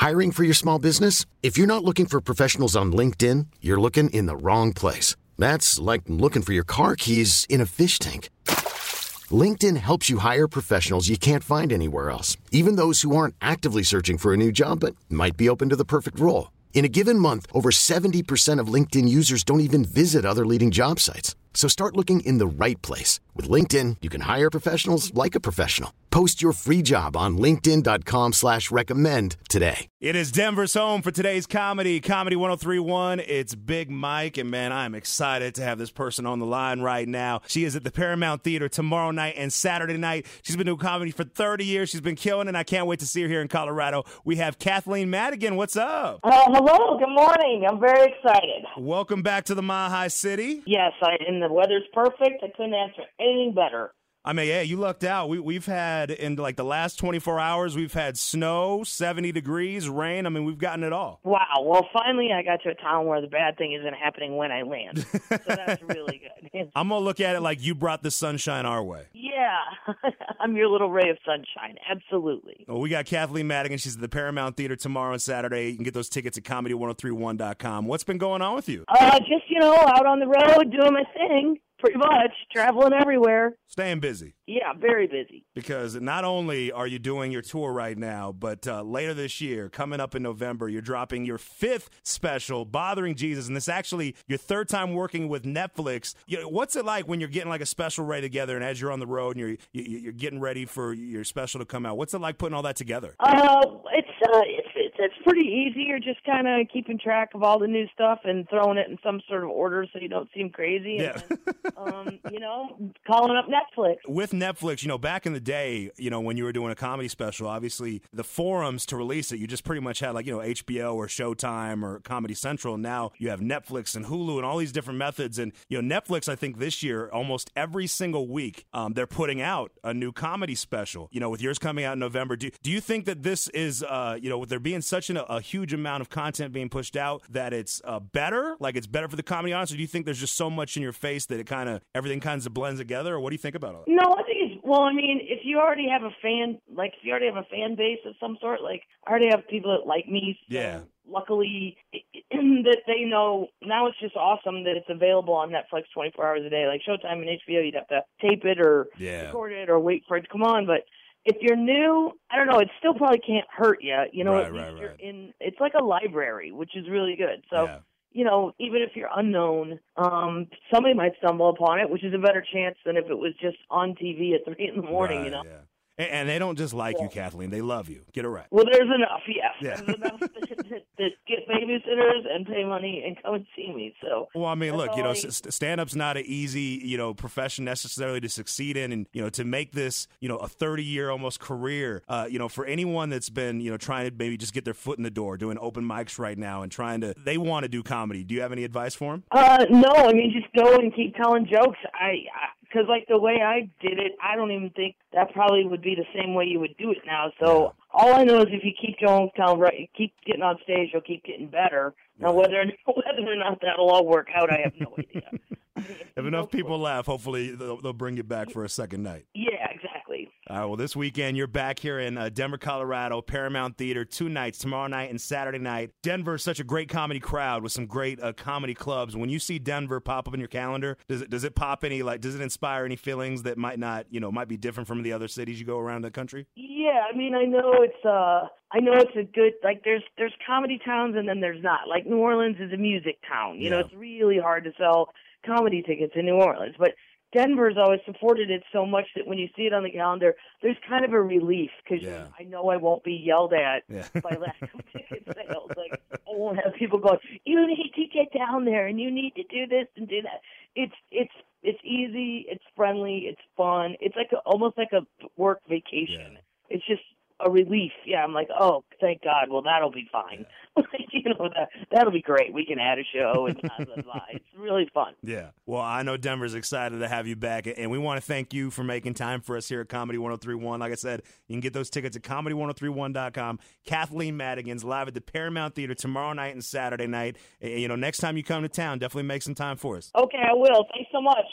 Hiring for your small business? If you're not looking for professionals on LinkedIn, you're looking in the wrong place. That's like looking for your car keys in a fish tank. LinkedIn helps you hire professionals you can't find anywhere else, even those who aren't actively searching for a new job but might be open to the perfect role. In a given month, over 70% of LinkedIn users don't even visit other leading job sites. So start looking in the right place. With LinkedIn, you can hire professionals like a professional. Post your free job on linkedin.com/recommend today. It is Denver's home for today's Comedy 1031. It's Big Mike, and man, I'm excited to have this person on the line right now. She is at the Paramount Theater tomorrow night and Saturday night. She's been doing comedy for 30 years. She's been killing it, and I can't wait to see her here in Colorado. We have Kathleen Madigan. What's up? Hello. Good morning. I'm very excited. Welcome back to the Mile High City. Yes, and the weather's perfect. I couldn't ask for anything better. I mean, yeah, you lucked out. We've had, in like the last 24 hours, we've had snow, 70 degrees, rain. I mean, we've gotten it all. Wow. Well, finally I got to a town where the bad thing isn't happening when I land. So that's really good. I'm going to look at it like you brought the sunshine our way. Yeah. I'm your little ray of sunshine. Absolutely. Well, we got Kathleen Madigan. She's at the Paramount Theater tomorrow and Saturday. You can get those tickets at comedy1031.com. What's been going on with you? Just, out on the road doing my thing. Pretty much. Traveling everywhere. Staying busy. Yeah, very busy. Because not only are you doing your tour right now, but later this year, coming up in November, you're dropping your 5th special, Bothering Jesus, and this is actually your 3rd time working with Netflix. What's it like when you're getting like a special ready together, and as you're on the road and you're getting ready for your special to come out? What's it like putting all that together? It's pretty easy. You're just kind of keeping track of all the new stuff and throwing it in some sort of order so you don't seem crazy. Yeah. And calling up Netflix. With Netflix, back in the day, when you were doing a comedy special, obviously the forums to release it, you just pretty much had like, HBO or Showtime or Comedy Central. Now you have Netflix and Hulu and all these different methods. And, Netflix, I think this year, almost every single week, they're putting out a new comedy special, with yours coming out in November. Do you think that this is, with there being such a huge amount of content being pushed out that it's better? Like it's better for the comedy audience? Or do you think there's just so much in your face that everything kind of blends together? Or what do you think about all that? No, I think if you already have a fan, base of some sort, like I already have people that like me. So yeah. Luckily, that they know now it's just awesome that it's available on Netflix 24 hours a day. Like Showtime and HBO, you'd have to tape it or record it or wait for it to come on. But if you're new, I don't know, it still probably can't hurt you. You're in. It's like a library, which is really good. So. Yeah. Even if you're unknown, somebody might stumble upon it, which is a better chance than if it was just on TV at 3 in the morning, Yeah. And they don't just like you, Kathleen. They love you. Get it right. Well, there's enough, yes. Yeah. There's enough that get babysitters and pay money and come and see me. So. Well, I mean, look, stand-up's not an easy, profession necessarily to succeed in. And, to make this, a 30-year almost career, for anyone that's been, trying to maybe just get their foot in the door, doing open mics right now and they want to do comedy. Do you have any advice for them? No, just go and keep telling jokes. Because the way I did it, I don't even think that probably would be the same way you would do it now. So all I know is if you keep going, keep getting on stage, you'll keep getting better. Now, whether or not that'll all work out, I have no idea. If enough people laugh, hopefully they'll bring you back for a second night. Yeah, exactly. All right, well, this weekend you're back here in Denver, Colorado, Paramount Theater, 2 nights, tomorrow night and Saturday night. Denver is such a great comedy crowd with some great comedy clubs. When you see Denver pop up in your calendar, does it pop any, does it inspire any feelings that might not, might be different from the other cities you go around the country? Yeah, I know it's a good, there's comedy towns and then there's not. Like New Orleans is a music town. It's really hard to sell comedy tickets in New Orleans, but Denver's always supported it so much that when you see it on the calendar, there's kind of a relief because I know I won't be yelled at by lack of ticket sales. Like I won't have people going, "You need to get down there and you need to do this and do that." It's easy, it's friendly, it's fun. It's almost like a work vacation. Yeah. It's just a relief. Yeah, I'm like, oh, thank God. Well, that'll be fine. That'll be great. We can add a show and blah, blah, blah. It's really fun. Yeah. Well, I know Denver's excited to have you back, and we want to thank you for making time for us here at Comedy 1031. Like I said, you can get those tickets at comedy1031.com. Kathleen Madigan's live at the Paramount Theater tomorrow night and Saturday night. Next time you come to town, definitely make some time for us. Okay, I will. Thanks so much.